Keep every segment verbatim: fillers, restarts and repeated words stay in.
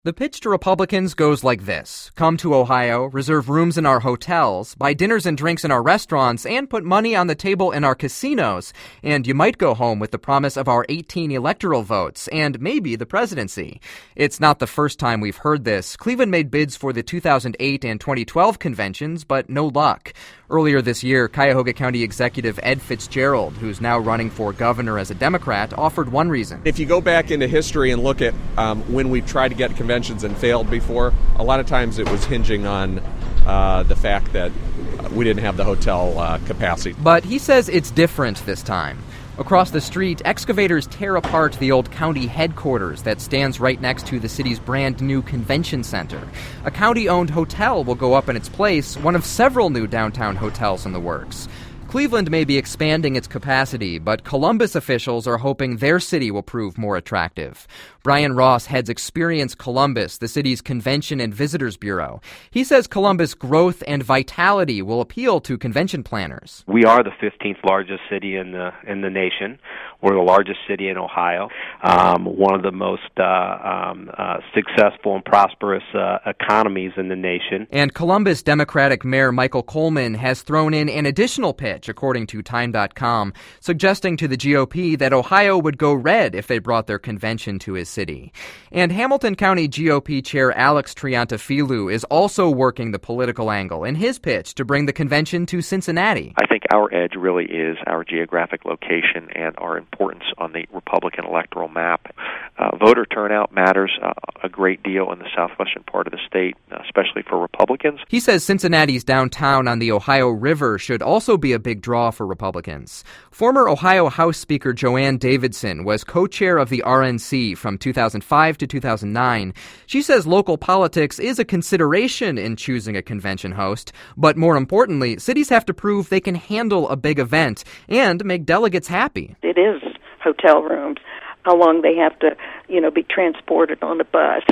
The pitch to Republicans goes like this. Come to Ohio, reserve rooms in our hotels, buy dinners and drinks in our restaurants, and put money on the table in our casinos. And you might go home with the promise of our eighteen electoral votes and maybe the presidency. It's not the first time we've heard this. Cleveland made bids for the two thousand eight and twenty twelve conventions, but no luck. Earlier this year, Cuyahoga County Executive Ed Fitzgerald, who's now running for governor as a Democrat, offered one reason. If you go back into history and look at um, when we've tried to get conventions and failed before, a lot of times it was hinging on uh, the fact that we didn't have the hotel uh, capacity. But he says it's different this time. Across the street, excavators tear apart the old county headquarters that stands right next to the city's brand new convention center. A county-owned hotel will go up in its place, one of several new downtown hotels in the works. Cleveland may be expanding its capacity, but Columbus officials are hoping their city will prove more attractive. Brian Ross heads Experience Columbus, the city's convention and visitors bureau. He says Columbus' growth and vitality will appeal to convention planners. We are the fifteenth largest city in the in the nation. We're the largest city in Ohio, um, one of the most uh, um, uh, successful and prosperous uh, economies in the nation. And Columbus Democratic Mayor Michael Coleman has thrown in an additional pitch, according to Time dot com, suggesting to the G O P that Ohio would go red if they brought their convention to his city. And Hamilton County G O P Chair Alex Triantafilou is also working the political angle in his pitch to bring the convention to Cincinnati. I think our edge really is our geographic location and our importance on the Republican electoral map. Uh, voter turnout matters uh, a great deal in the southwestern part of the state, especially for Republicans. He says Cincinnati's downtown on the Ohio River should also be a big draw for Republicans. Former Ohio House Speaker Joanne Davidson was co-chair of the R N C from two thousand five to two thousand nine. She says local politics is a consideration in choosing a convention host, but more importantly, cities have to prove they can handle a big event and make delegates happy. It is hotel rooms, how long they have to, you know, be transported on a bus.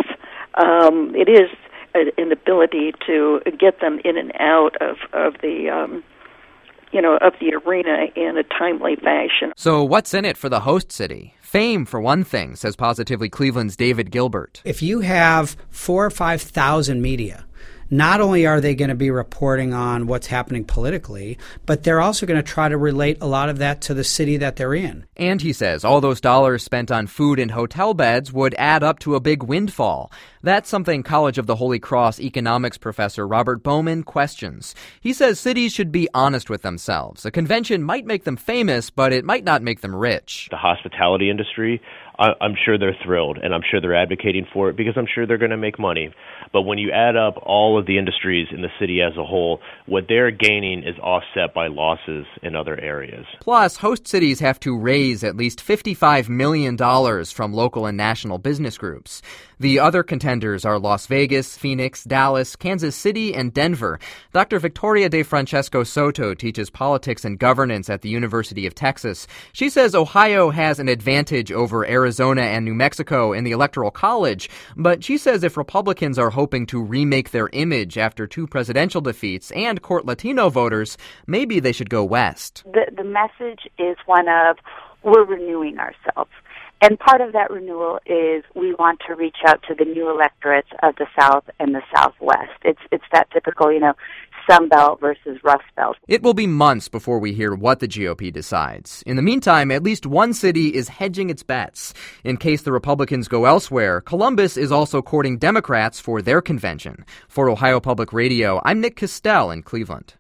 Um, it is an ability to get them in and out of, of the um, you know, of the arena in a timely fashion. So what's in it for the host city? Fame, for one thing, says Positively Cleveland's David Gilbert. If you have four or five thousand media, not only are they going to be reporting on what's happening politically, but they're also going to try to relate a lot of that to the city that they're in. And he says all those dollars spent on food and hotel beds would add up to a big windfall. That's something College of the Holy Cross economics professor Robert Bowman questions. He says cities should be honest with themselves. A convention might make them famous, but it might not make them rich. The hospitality industry, I'm sure they're thrilled, and I'm sure they're advocating for it because I'm sure they're going to make money. But when you add up all of the industries in the city as a whole, what they're gaining is offset by losses in other areas. Plus, host cities have to raise at least fifty-five million dollars from local and national business groups. The other contenders are Las Vegas, Phoenix, Dallas, Kansas City, and Denver. Doctor Victoria De Francesco Soto teaches politics and governance at the University of Texas. She says Ohio has an advantage over Arizona and New Mexico in the Electoral College, but she says if Republicans are hoping to remake their image after two presidential defeats and court Latino voters, maybe they should go west. The, the message is one of we're renewing ourselves. And part of that renewal is we want to reach out to the new electorates of the South and the Southwest. It's it's that typical, you know, Sun Belt versus Rust Belt. It will be months before we hear what the G O P decides. In the meantime, at least one city is hedging its bets. In case the Republicans go elsewhere, Columbus is also courting Democrats for their convention. For Ohio Public Radio, I'm Nick Castell in Cleveland.